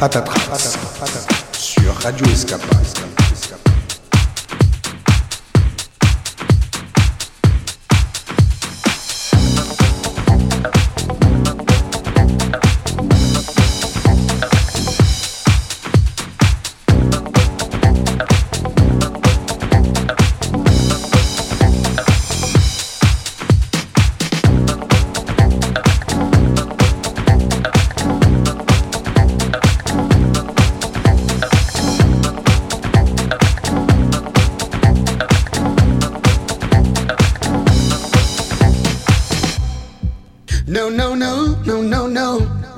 Patatras sur Radio Escapade. No, no, no, no, no, no.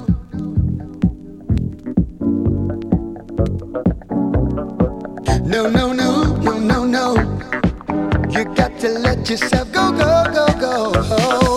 No, no, no, no, no, no. You got to let yourself go, go, go, go.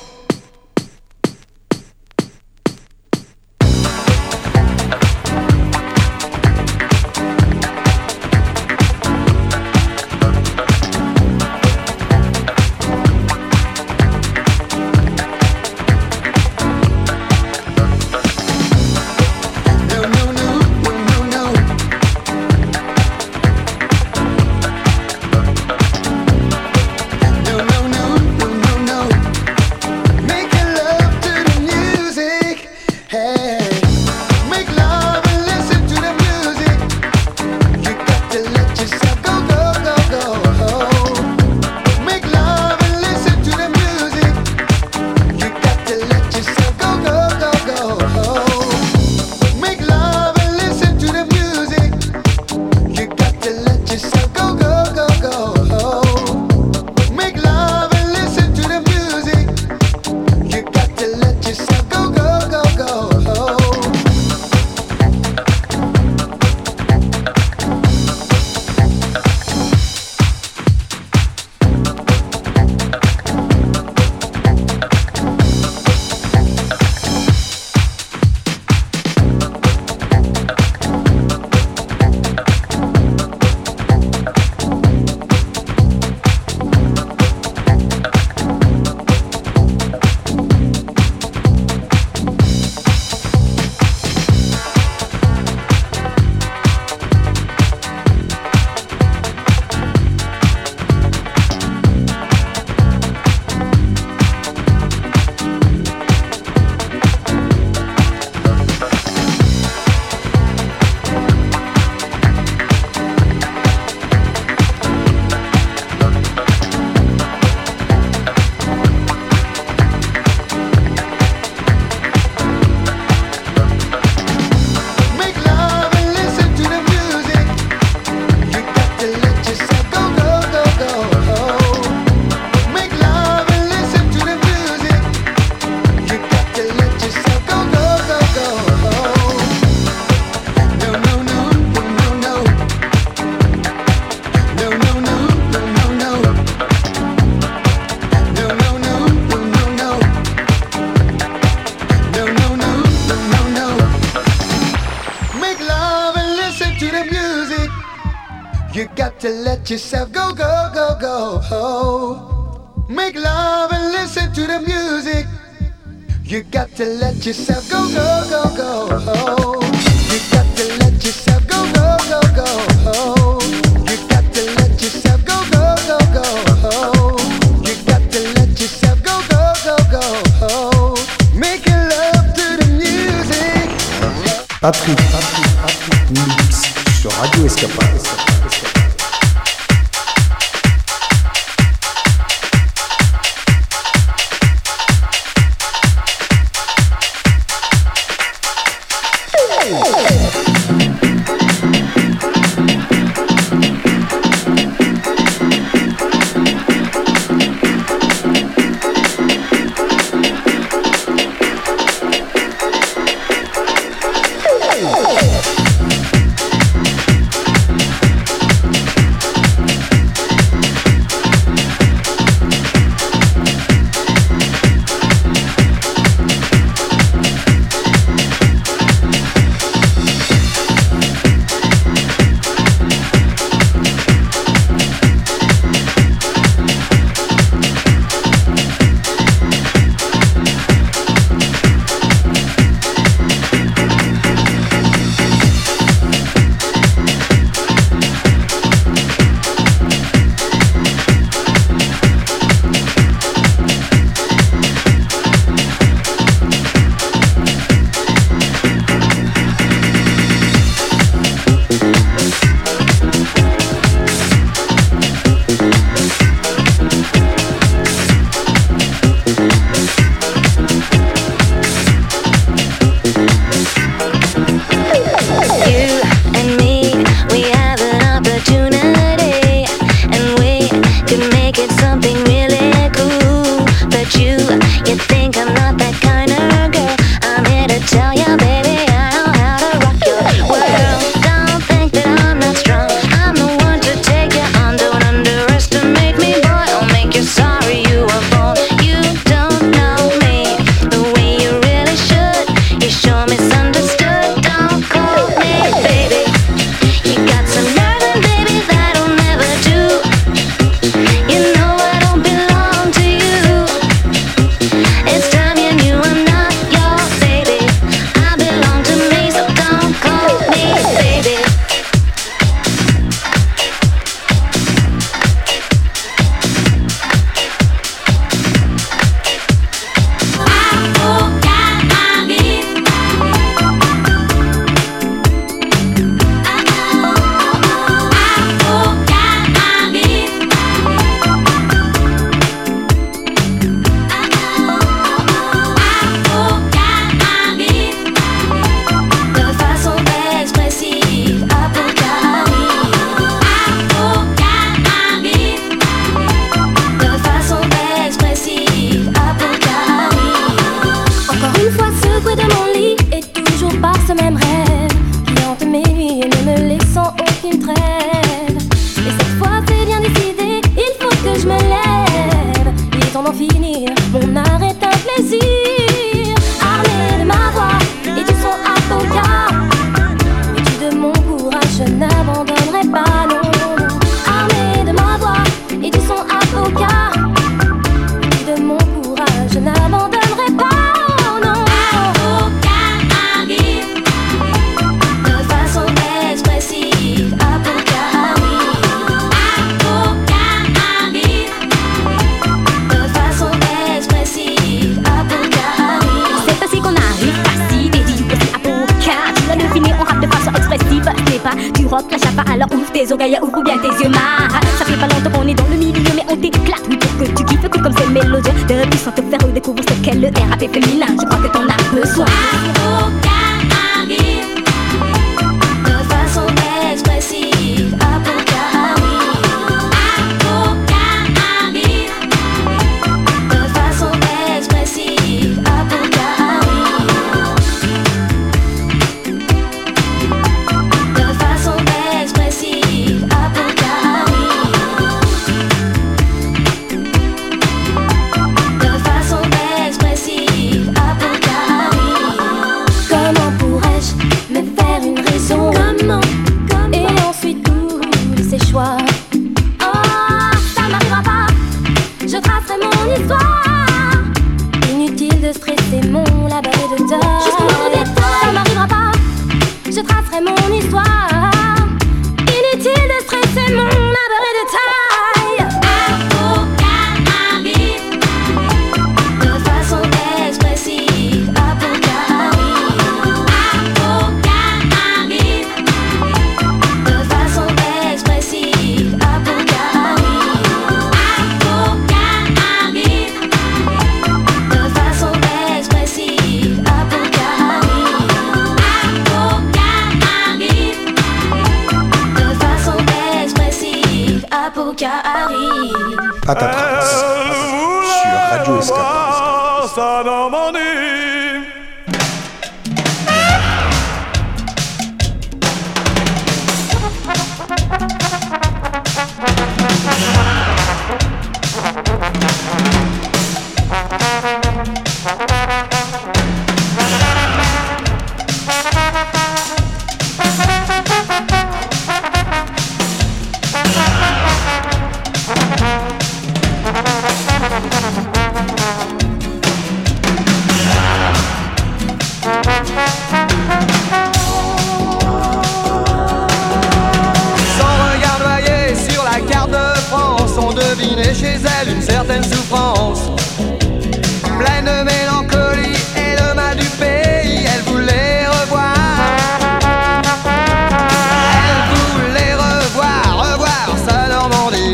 Yourself go, go, go, go. Make love and listen to the music. You got to let yourself go, go, go, go. You got to let yourself go, go, go, go. You got to let yourself go, go, go, go. You got to let yourself go, go, go, go. Making love to the music. Patrick Mix sur Radio Escapade. rire. Mon art est un plaisir. Armé de ma voix et du son avocat. Vêtu de mon courage, je n'abandonnerai pas, non, non, non. Armé de ma voix et du son avocat. Vêtu de mon courage, je n'abandonnerai pas. Tu rock la chapa, alors ouvre tes oreilles, ouvre bien tes yeux, ça fait pas longtemps qu'on est dans le milieu, mais on t'éclate, oui, pour que tu kiffes, tout comme c'est mélodieux. Depuis sans te faire redécouvrir ce qu'est le rap féminin, je crois que t'en as besoin. Avocat arrive de façon expressive. Avocat arrive. Avocat arrive de façon expressive. Avocat arrive. De façon expressive. Avocat arrive. De façon expressive. Avocat arrive. Comment pourrais-je me faire une raison? Comment? Et ensuite tous ces choix. Oh, ça n'arrivera pas. Je tracerai mon histoire. Inutile de stresser mon label de deuil. Jusqu'au moindre détail, ça n'arrivera pas. Je tracerai mon histoire. Inutile de stresser mon label de taille. Avocat arrive de façon expressive. Avocat arrive. Avocat arrive de façon expressive. Avocat arrive. Avocat arrive de façon expressive. Avocat arrive. Avocat arrive de façon expressive. Avocat arrive. Patatras sur Radio Escapade. Sa Normandie. Sans regard noyé sur la carte de France, on devinait chez elle une certaine souffrance. Pleine de mélancolie et de mal du pays, elle voulait revoir. Elle voulait revoir sa Normandie.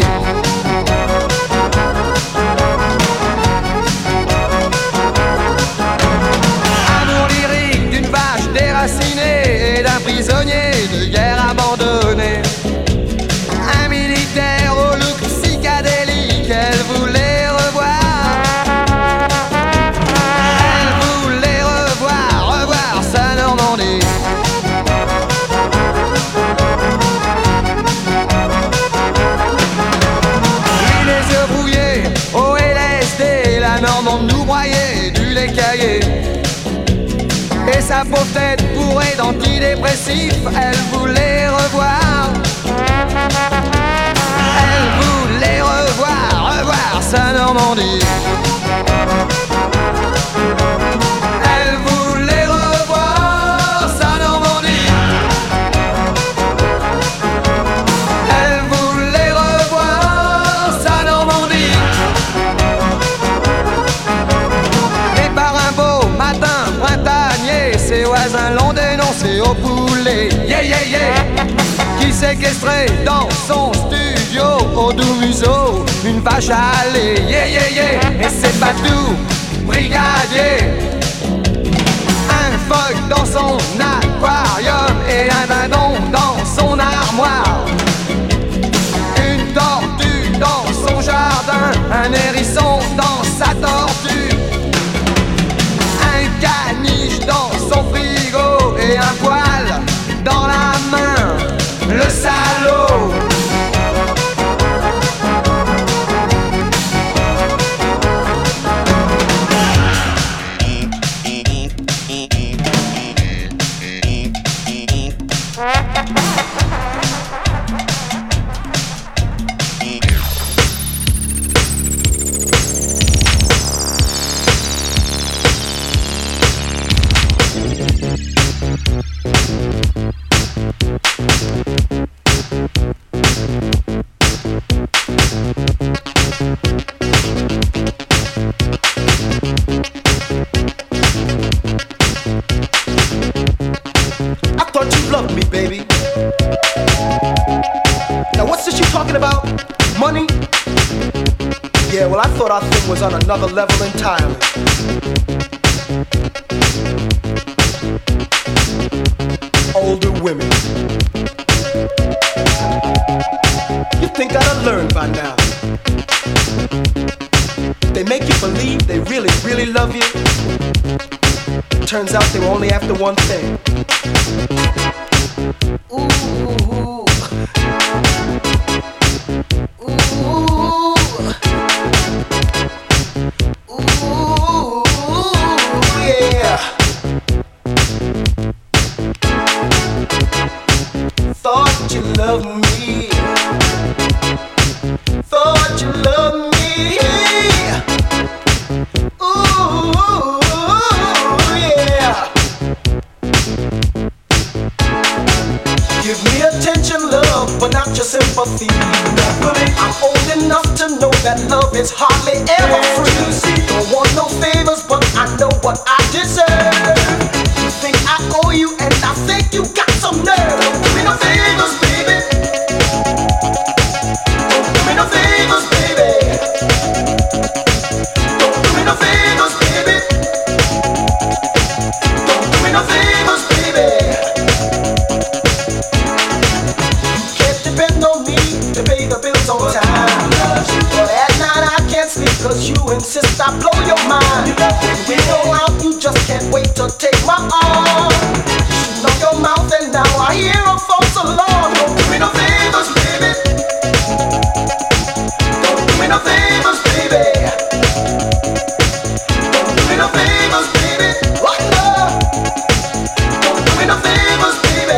Amour lyrique d'une vache déracinée et d'un prisonnier de guerre abandonné. Un militaire au look psychédélique, elle voulait revoir. Elle voulait revoir sa Normandie. Lui les yeux brouillés au LSD, la Normande nous broyait du lait caillé. Et sa pauvre tête bourrée d'antidépressifs, elle voulait revoir. Elle voulait revoir sa Normandie. Elle voulait revoir sa Normandie. Elle voulait revoir sa Normandie. Et par un beau matin printanier, ses voisins l'ont dénoncé au poulet. Yeah, yeah, yeah. Qui séquestrait dans son studio au doux museau une vache à lait. Yeah, yeah, yeah. Et c'est pas tout, brigadier. Un phoque dans son aquarium et un dindon dans son armoire. Une tortue dans son jardin, un hérisson dans sa tortue. Un caniche dans son frigo et un poil dans la main. Le salaud. thing was on another level entirely. Older women. You think I'd have learned by now. They make you believe they really, really love you. Turns out they were only after one thing. Ooh. Love me, thought you loved me. Ooh, yeah. Give me attention, love, but not your sympathy. I'm old enough to know that love is hardly ever free. Don't want no favors, but I know what I deserve. You think I owe you, and I think you got some nerve. Don't give me no favors, baby. Don't give me no favors, baby. Don't give me no favors, baby. Don't give me no favors, baby. You can't depend on me to pay the bills on time. But at night I can't sleep 'cause you insist I blow your mind. When we go out, you just can't wait to take my arm. Shooting up your mouth and now I hear a false alarm. Don't give me no favors, baby. Don't give me no favors, baby. Don't give me no favors, baby. What love? Don't give me no favors, baby.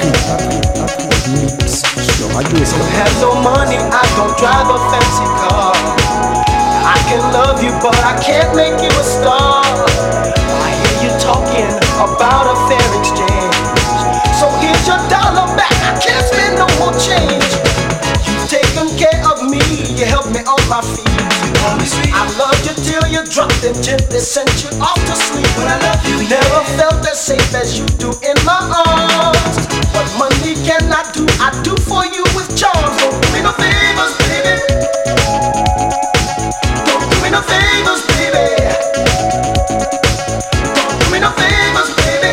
Mix sur Radio Escapade. Don't have no money, I don't drive a fancy car. I can love you, but I can't make you a star. I hear you talking about a fair exchange. So here's your dollar back, I can't spend no more change. You've taken care of me, you helped me on my feet. I loved you till you dropped and gently sent you off to sleep. But I love you, never felt as safe as you do in my arms. What money cannot do, I do for you with charms. Don't give me no favors, baby. Don't give me no favors, baby. Don't give me no favors, baby.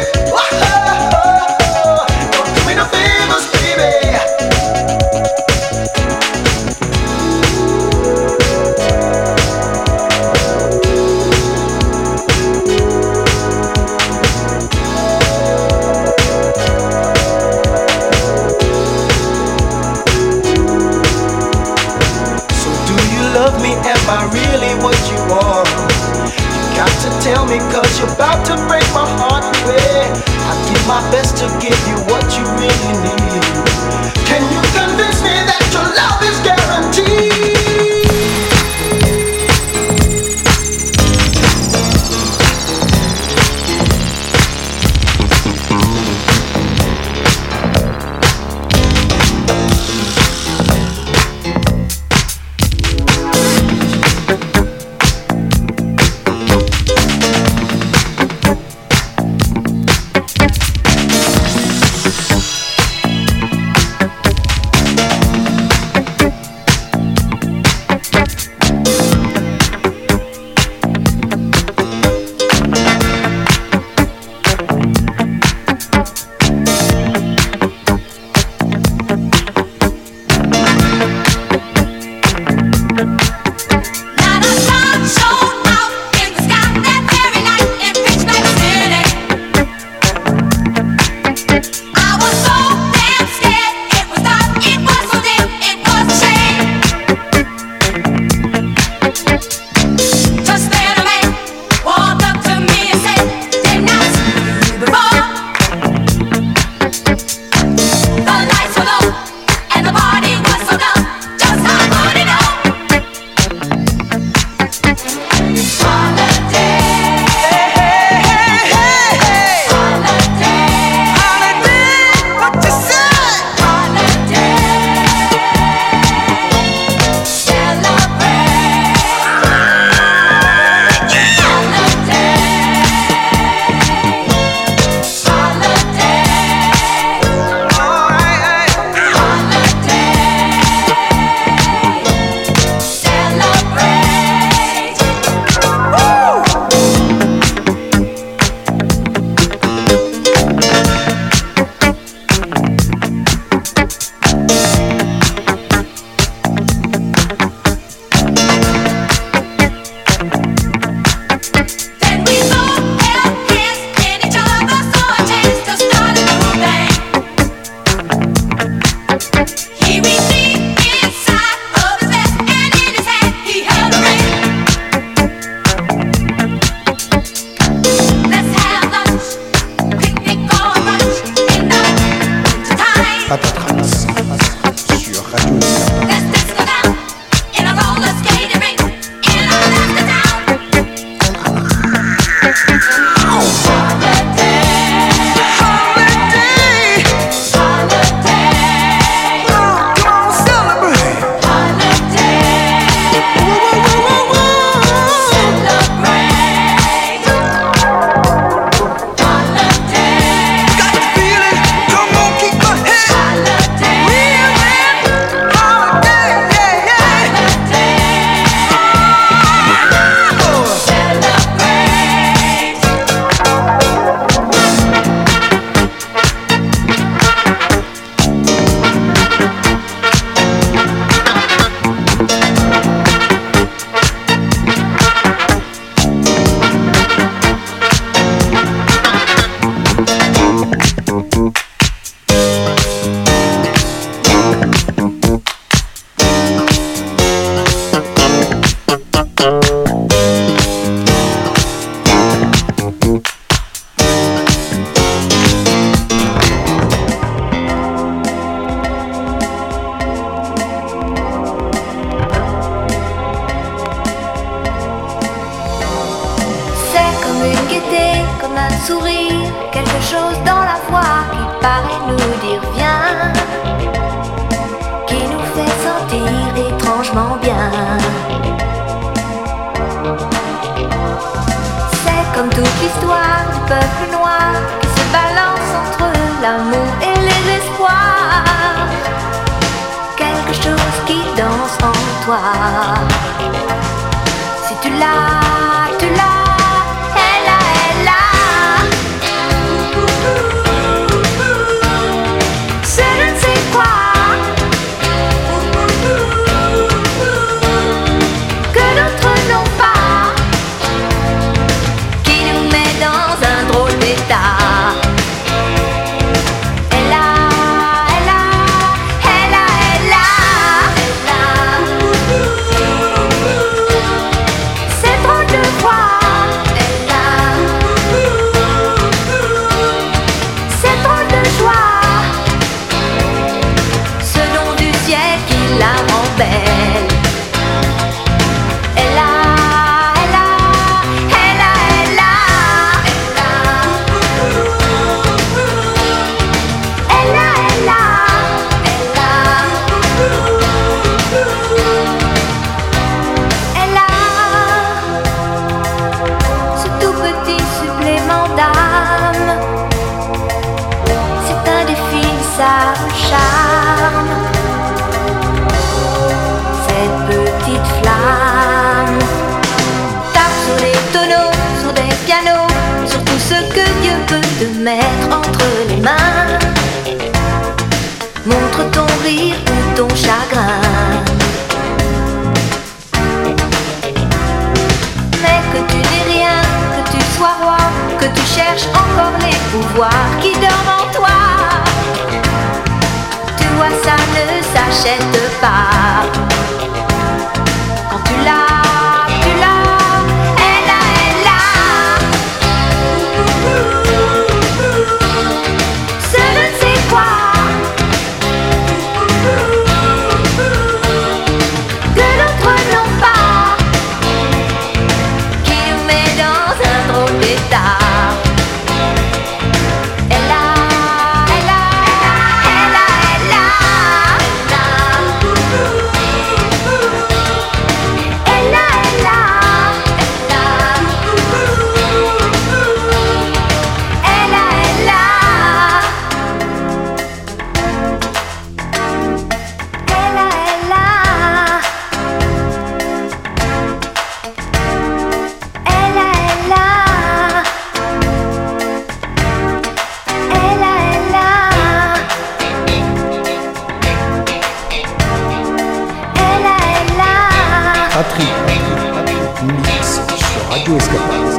Don't give me no favors, baby. Love me, am I really what you want? You got to tell me 'cause you're about to break my heart, baby. I do my best to give you what you really need. Can you convince me that your love is guaranteed? Comme une gaieté, comme un sourire, quelque chose dans la voix qui paraît nous dire viens, qui nous fait sentir étrangement bien. C'est comme toute l'histoire du peuple noir qui se balance entre l'amour et les espoirs. Quelque chose qui danse en toi. Si tu l'as, tu l'as. Mettre entre les mains, montre ton rire ou ton chagrin. Mais que tu n'es rien, que tu sois roi, que tu cherches encore les pouvoirs qui dorment en toi. Tu vois, ça ne s'achète pas. Quand tu l'as, tu l'as. Mix sur Radio Escapade.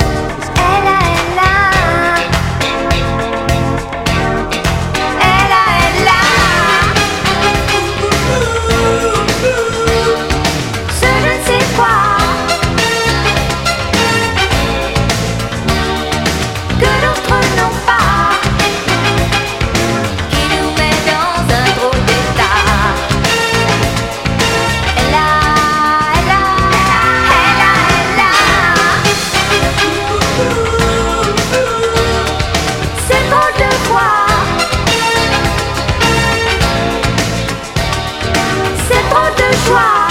Choix.